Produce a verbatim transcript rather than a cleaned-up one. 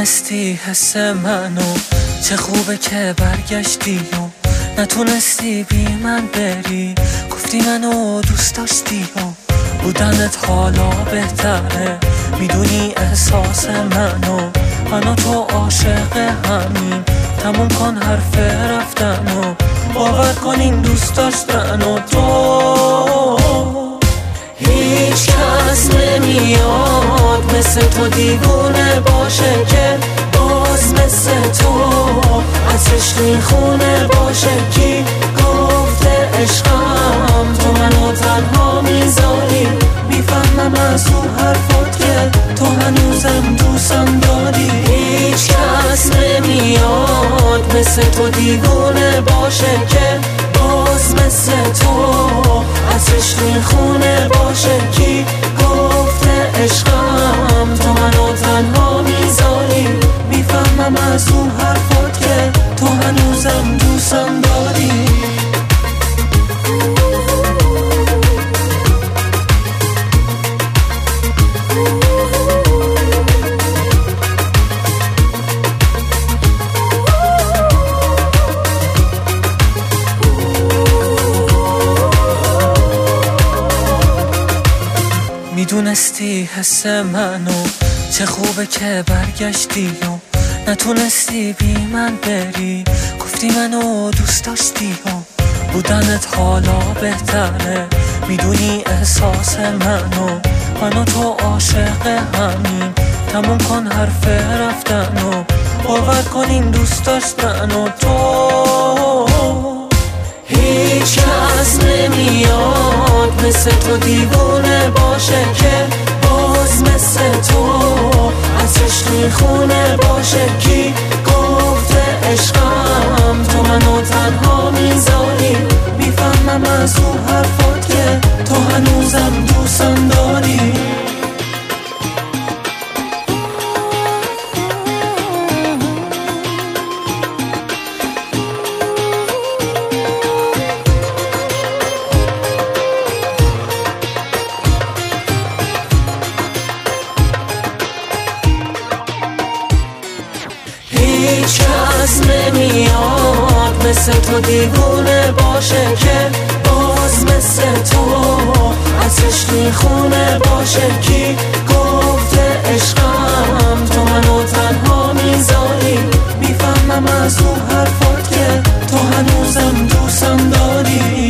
میدونستی حس منو، چه خوبه که برگشتی و نتونستی بی من بری. گفتی منو دوست داشتی و بودنت حالا بهتره. میدونی احساس منو، منو تو عاشق همین. تموم کن حرف رفتنو، باور کن این دوست داشتنو. تو هیچ کس نمیاد مثل تو دیوونه باشه که باز مثل تو عطرش میخونه باشه. کی گفته عشقم تو منو تنها میذاری؟ میفهمم از اون حرفات که تو هنوزم دوستم داری. هیچ کس نمیاد مثل تو دیوونه باشه که باز مثل تو عطرش میخونه باشه. کی گفته عشقم تو منو تنها میذاری؟ میفهمم از اون حرفات که تو هنوزم دوستم داری. میدونستی حس منو، چه خوبه که برگشتی و نتونستی بی من بری. گفتی منو دوست داشتی و بودنت حالا بهتره. میدونی احساس منو، منو تو عاشق همین. تموم کن حرف رفتنو، باور کن این دوست داشتنو. تو هیچ کس نمیاد مثل تو دیوونه باشه که باز مثل تو عطرش میخونه باشه. کی گفته عشقم تو منو تنها میذاری؟ میفهمم از اون حرفات که تو هنوزم دوستم داری. هیچ کس نمیاد مثل تو دیوونه باشه که باز مثل تو عطرش میخونه باشه. کی گفته عشقم تو منو تنها میذاری؟ میفهمم از اون حرفات که تو هنوزم دوستم داری.